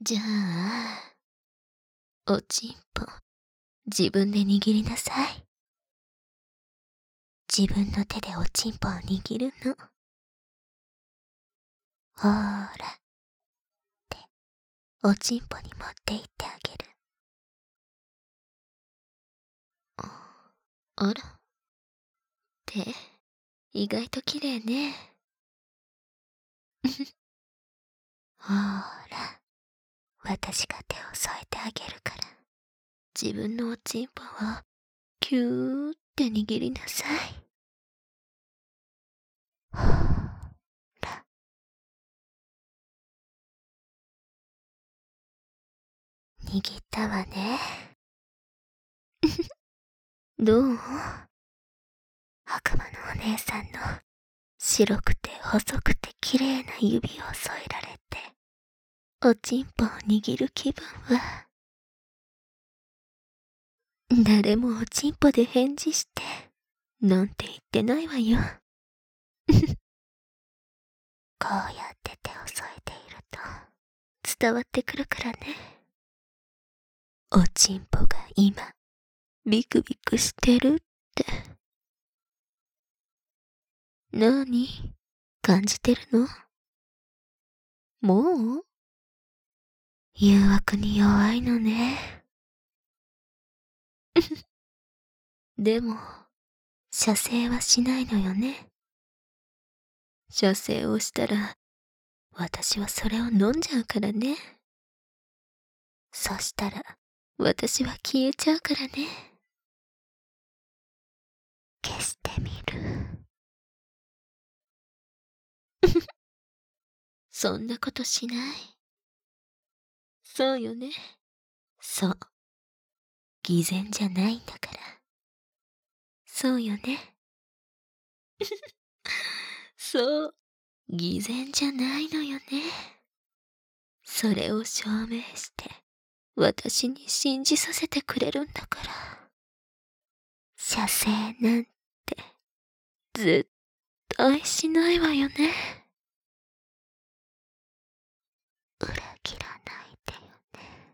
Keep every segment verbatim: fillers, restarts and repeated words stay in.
じゃあ、おちんぽ、自分で握りなさい。自分の手でおちんぽを握るの。ほーら、っておちんぽに持って行ってあげる。あら、手、意外と綺麗ね。ほーら、私が手を添えてあげるから、自分のおちんぽをキューって握りなさい。ほーら。握ったわね。どう？悪魔のお姉さんの白くて細くて綺麗な指を添えられて、おちんぽを握る気分は。誰もおちんぽで返事して、なんて言ってないわよ。こうやって手を添えていると、伝わってくるからね。おちんぽが今、ビクビクしてるって。なに？感じてるの？もう？誘惑に弱いのね。でも、射精はしないのよね。射精をしたら、私はそれを飲んじゃうからね。そしたら、私は消えちゃうからね。消してみる。そんなことしない。そうよね。そう。偽善じゃないんだから。そうよね。そう。偽善じゃないのよね。それを証明して、私に信じさせてくれるんだから。射精なんて、絶対しないわよね。裏切らないでよね。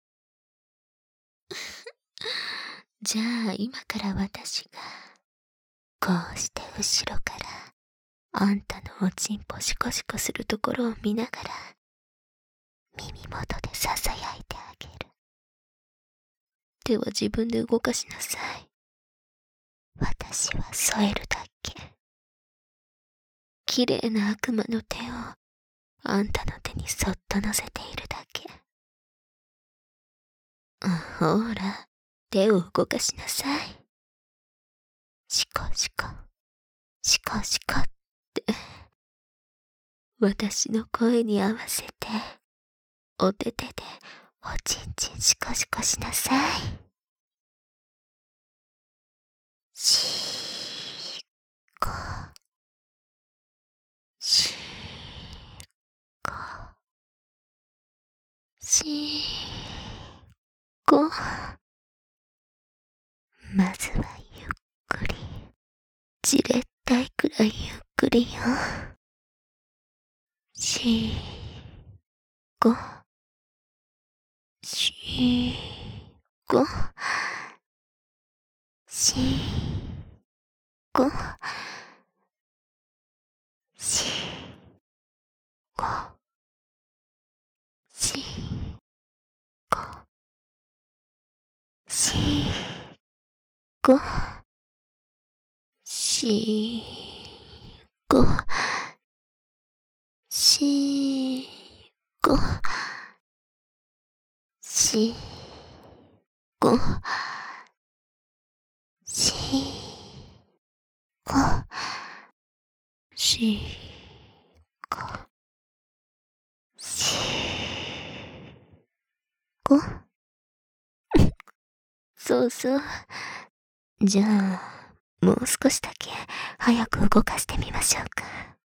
じゃあ今から私が、こうして後ろから、あんたのおちんぽシコシコするところを見ながら、耳元でささやいてあげる。手は自分で動かしなさい。私は添えるだけ。綺麗な悪魔の手を、あんたの手にそっと乗せているだけ。ほら、手を動かしなさい。シコシコ、シコシコって。私の声に合わせて、お手手でおちんちんシコシコしなさい。シーコ、シーコ、シーコ。まずはゆっくり、じれったいくらいゆっくりよ。シーコ、シーコ、シーコ、シーコ、シーコ、シーコ、シーコ、シーコ、シーコ、シーコ、シーコ、シーコ。そうそう。じゃあ、もう少しだけ早く動かしてみましょうか。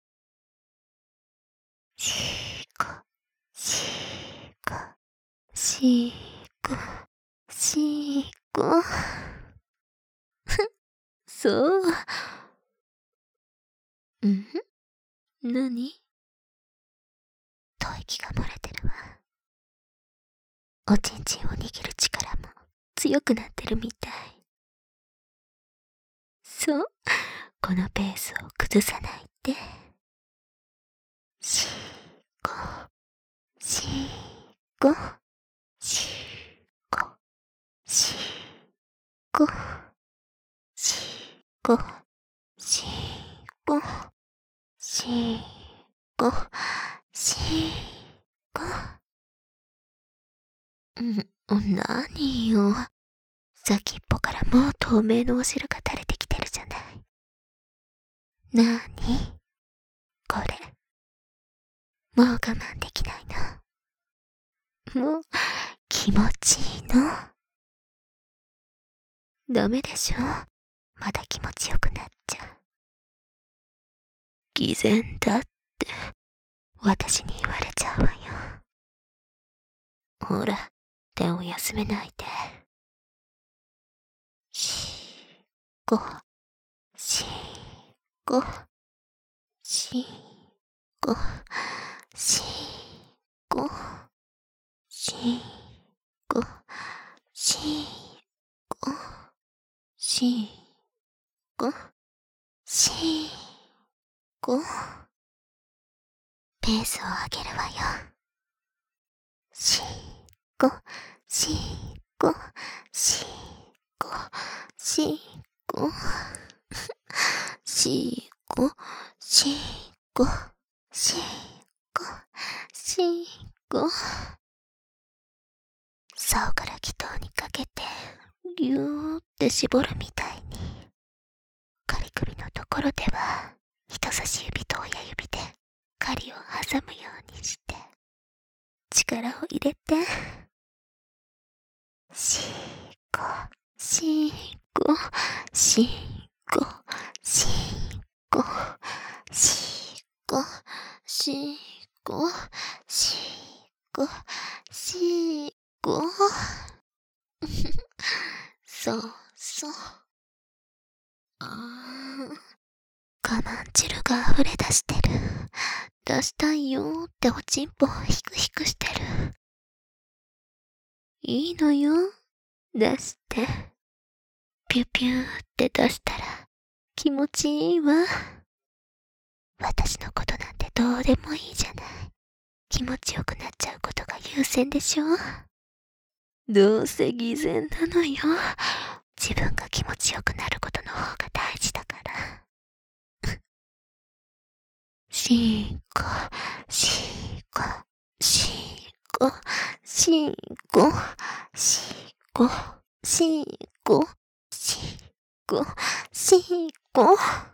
シーコ、シーコ、シーコ、シーコ。そう。ん？何？吐息が漏れてるわ。 おちんちんを握る力も強くなってるみたい。そう、このペースを崩さないで。しーこ、しーこ、しーこ、しーこ、しーこ、しーこ、しーこ、しーこ。うん、何よ。先っぽからもう透明のお汁が垂れてきてるじゃない。なーにこれ。もう我慢できないの。もう気持ちいいの。ダメでしょ。まだ気持ちよくなっちゃう。偽善だって私に言われちゃうわよ。ほら、手を休めないで。しーこ、しーこ、しーこ、しーこ、しーこ、しーこ、しーこ、しーこ。ペースを上げるわよ。しーこ、しーこ、しーこ、しーこ、しーこ、しーこ、しーこ、しーこ。竿から気筒にかけて、ぎゅーって絞るみたいに。カリ首のところでは、人差し指と親指で針を挟むようにして、力を入れて、しーこ、しーこ、しーこ、しーこ、しーこ、しーこ、しーこ、しーこ。そうそう。あー、我慢汁が溢れ出してる。出したいよーっておちんぽをヒクヒクしてる。いいのよ。出して。ピュピューって出したら気持ちいいわ。私のことなんてどうでもいいじゃない。気持ちよくなっちゃうことが優先でしょ。どうせ偽善なのよ。自分が気持ちよくなることの方が大事だから。しーこ、しーこ、しーこ、しーこ、しーこ、しーこ、しーこ、しーこ。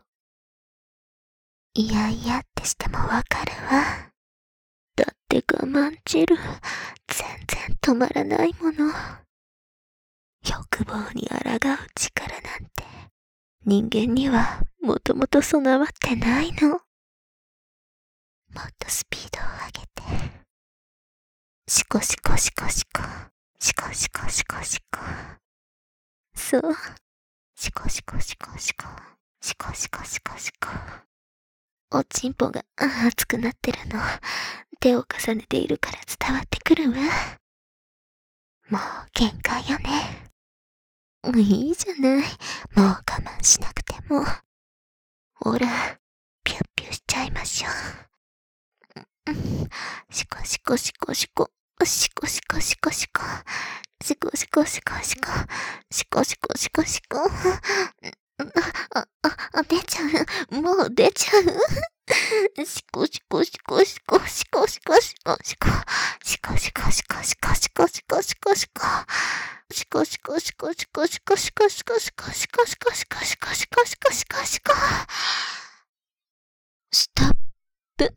いやいやってしてもわかるわ。だって我慢汁、全然止まらないもの。欲望に抗う力なんて、人間にはもともと備わってないの。もっとスピードを上げて。シコシコシコシコ、シコシコシコシコ。そう。シコシコシコシコ、シコシコシコシコ。おちんぽが熱くなってるの、手を重ねているから伝わってくるわ。もう限界よね。いいじゃない。もう我慢しなくても。ほら、ピュッピュしちゃいましょう。シコシコシコシコ、シコシコシコシコ、シコシコシコシコ、シコシコシコシコ。あ、あ、あ、出ちゃう。もう出ちゃう。シコシコシコシコシコシコシコシコ、シコシコシコシコシコシコシコシコ、シコシコシコシコシコシコシコシコシコシコシコシコシコシコシコシコ。ストップ。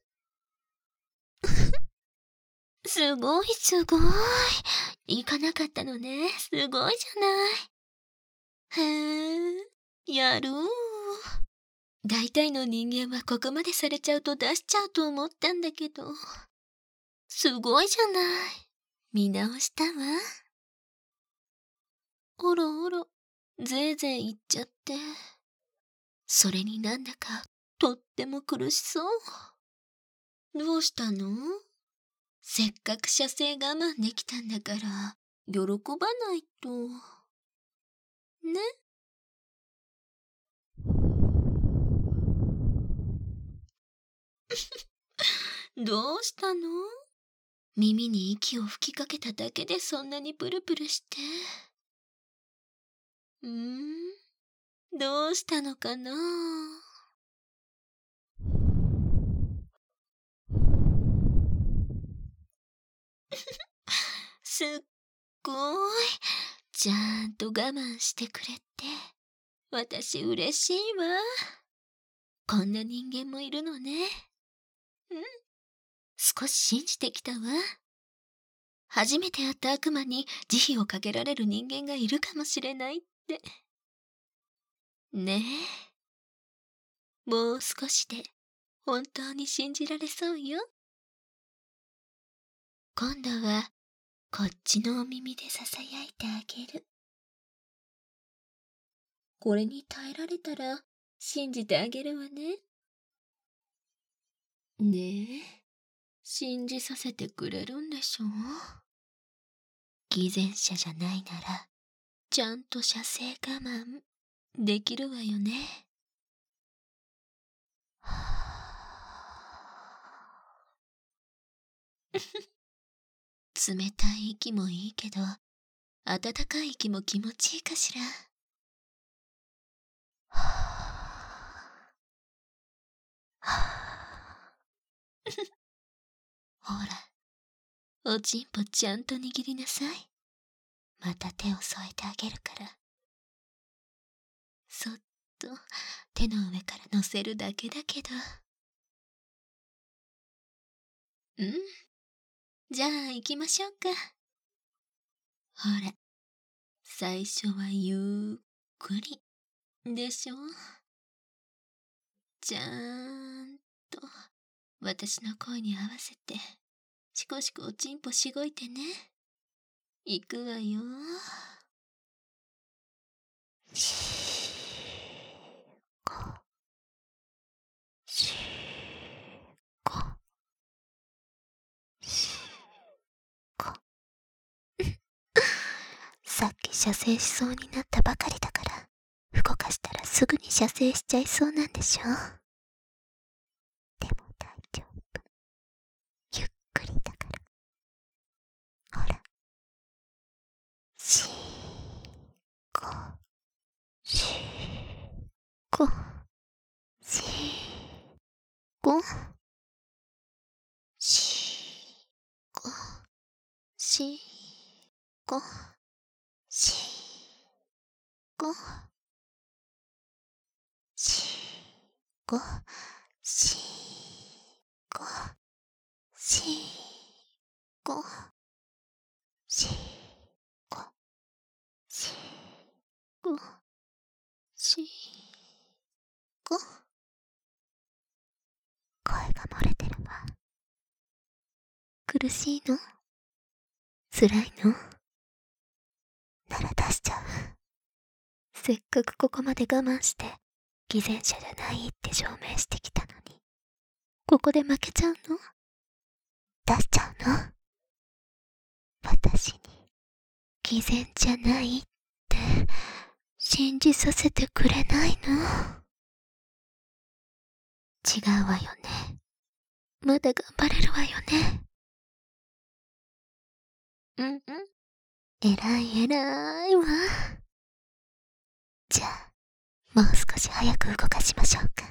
すごいすごい。行かなかったのね。すごいじゃない。へえ、やるー。大体の人間はここまでされちゃうと出しちゃうと思ったんだけど。すごいじゃない。見直したわ。おろおろ、ぜいぜい言っちゃって。それになんだかとっても苦しそう。どうしたの？ せっかく射精我慢できたんだから、喜ばないと。ね。どうしたの？耳に息を吹きかけただけでそんなにプルプルして。うーん、どうしたのかな？すっごーい。ちゃんと我慢してくれて、私嬉しいわ。こんな人間もいるのね。うん。少し信じてきたわ。初めて会った悪魔に慈悲をかけられる人間がいるかもしれないって。ねえ。もう少しで本当に信じられそうよ。今度はこっちのお耳でささやいてあげる。これに耐えられたら信じてあげるわね。ねえ、信じさせてくれるんでしょう？偽善者じゃないなら、ちゃんと射精我慢できるわよね。冷たい息もいいけど、暖かい息も気持ちいいかしら。ほら、おちんぽちゃんと握りなさい。また手を添えてあげるから。そっと手の上から乗せるだけだけど。うん。じゃあ行きましょうか。ほら、最初はゆっくりでしょ。ちゃーんと私の声に合わせてしこしこおちんぽしごいてね。行くわよ。しこしこしこさっき射精しそうになったばかりだから、動かしたらすぐに射精しちゃいそうなんでしょ。でも大丈夫。ゆっくりだから。ほら。しこしこしこしこしこしこしこしこしこしこしこしこ。声が漏れてるわ。苦しいの？辛いの？なら出しちゃう。せっかくここまで我慢して偽善者じゃないって証明してきたのに、ここで負けちゃうの？出しちゃうの？私に偽善じゃないって信じさせてくれないの？違うわよね。まだ頑張れるわよね。うんうん。えらいえらいわ。じゃあ、もう少し早く動かしましょうか。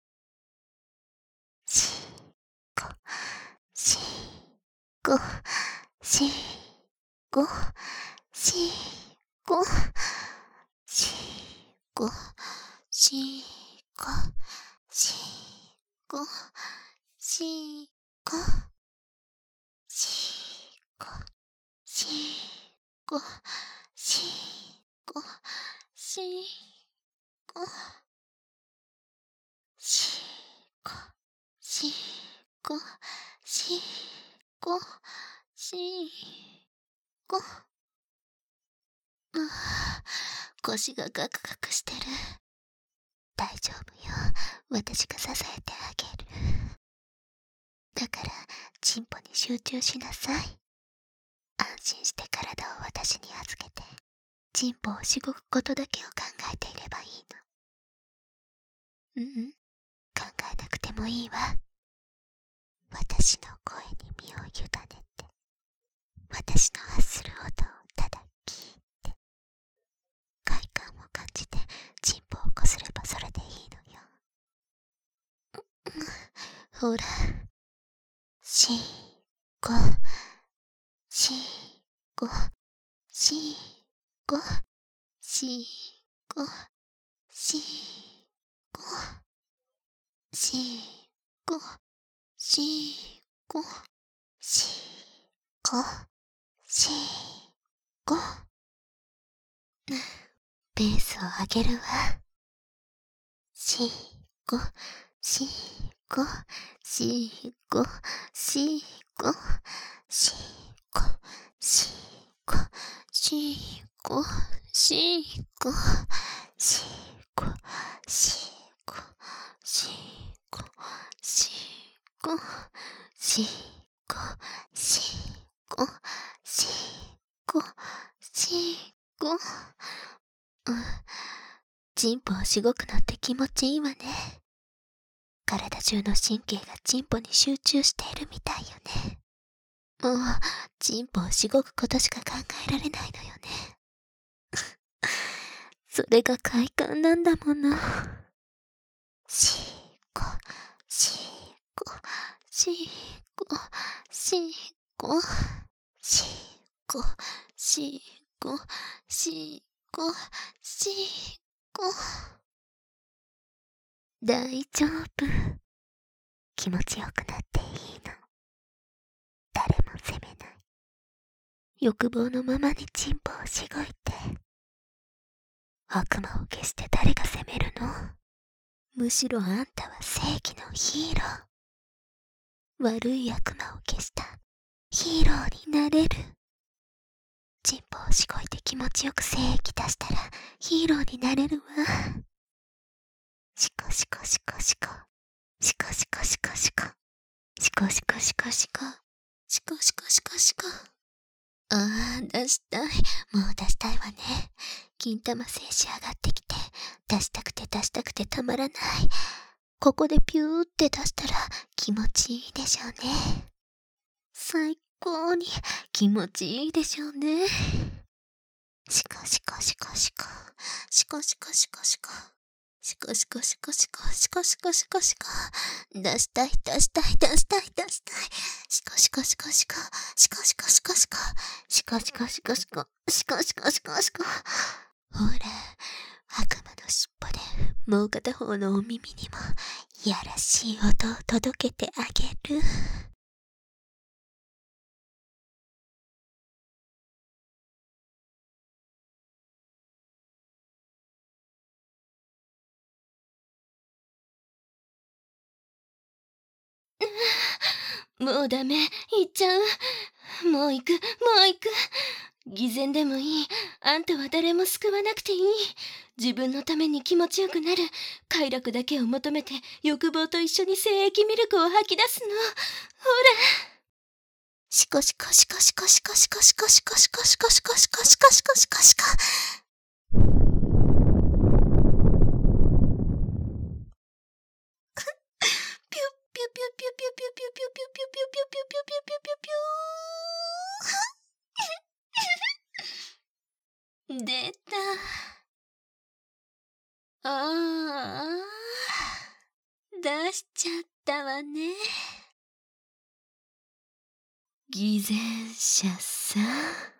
しこ、しこ、しこ、しこ、しこ、しこ、しこ、しこ、しこ、しこ、しこ、しこ、しこ、しこ、しこ、しこ。ああ、腰がガクガクしてる。大丈夫よ。私が支えてあげる。 だから、チンポに集中しなさい。安心して体を私に預けて、チンポをしごくことだけを考えていればいいの。うんうん、考えなくてもいいわ。私の声に身を委ねて、私の発する音をただ聞いて、快感を感じてチンポをこすればそれでいいのよ。ほら、しご、しご、しご、しご、しご、しご、しご、しご、しご。ペースを上げるわ。しご、しご、しご、しご、しご、しご、しご、しご、しご、しご、しご、しご、しご、しご、しご、しご。うん。チンポをしごくのって気持ちいいわね。体中の神経がチンポに集中しているみたいよね。もう、チンポをしごくことしか考えられないのよね。それが快感なんだもの。しご、しご、しご、しご、しご、しご、しご、しご。大丈夫。気持ちよくなっていいの。誰も責めない。欲望のままにチンポをしごいて。悪魔を消して誰が責めるの？むしろあんたは正義のヒーロー。悪い悪魔を消したヒーローになれる。チンポをしごいて気持ちよく精液出したらヒーローになれるわ。シコシコシコシコ。シコシコシコシコ。シコシコシコシコ。シコシコシコシコ。ああ、出したい。もう出したいわね。金玉精子上がってきて、出したくて出したくてたまらない。ここでピューって出したら気持ちいいでしょうね。最高に気持ちいいでしょうね。シコシコシコシコ。シコシコシコシコ。シコシコシコシコ、シコシコシコシコ。出したい、出したい、出したい、出したい。シコシコシコシコ、シコシコシコシコ、シコシコシコシコ、シコシコシコシコ。ほら、悪魔の尻尾でもう片方のお耳にもいやらしい音を届けてあげる。もうダメ、行っちゃう。もう行く、もう行く。偽善でもいい。あんたは誰も救わなくていい。自分のために気持ちよくなる。快楽だけを求めて欲望と一緒に精液ミルクを吐き出すの。ほら。シコシコシコシコシコシコシコシコシコシコシコシコシコシコシコシコ。出た。ああ、出しちゃったわね。偽善者さん。